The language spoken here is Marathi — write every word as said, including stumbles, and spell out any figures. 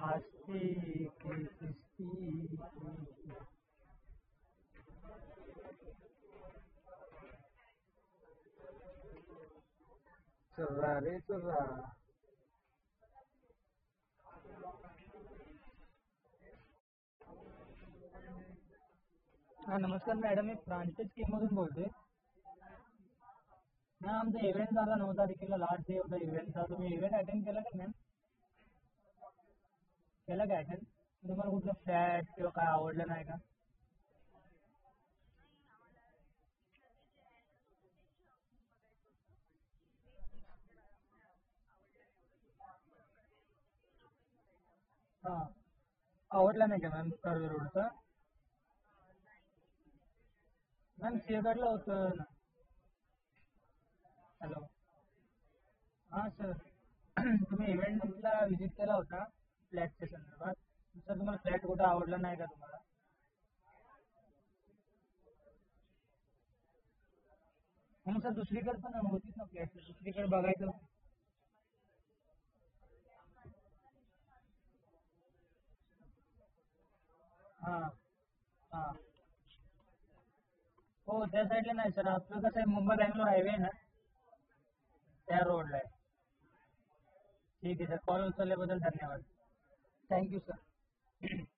हस्ती की किस्ती चुर्रा रे चुर्रा. हा नमस्कार मॅडम, मी प्रांजल स्कीममधून बोलतोय. मॅम आमचा इव्हेंट झाला नऊ तारखेला, लास्ट डे होता इव्हेंटचा. तुम्ही इव्हेंट अटेंड केला का मॅम? केला का अटेंड? तुम्हाला कुठलं फ्लॅट किंवा काय आवडलं नाही का? हां, आवडला नाही का मॅम कर्वे रोडचा? मॅम सिंहगडला होतं ना. हॅलो. हां सर. तुम्ही इव्हेंटला व्हिजिट केला होता फ्लॅटच्या संदर्भात. सर तुम्हाला फ्लॅट कुठं आवडला नाही का तुम्हाला? मग सर दुसरीकडे पण होतीच ना फ्लॅट, दुसरीकडे बघायचं. हां हां. हो त्या साईडला नाही सर, आपलं कसं आहे मुंबई बँगलोर हायवे आहे ना, त्या रोडला आहे. ठीक आहे सर, कॉल उचलल्याबद्दल धन्यवाद. Thank you sir.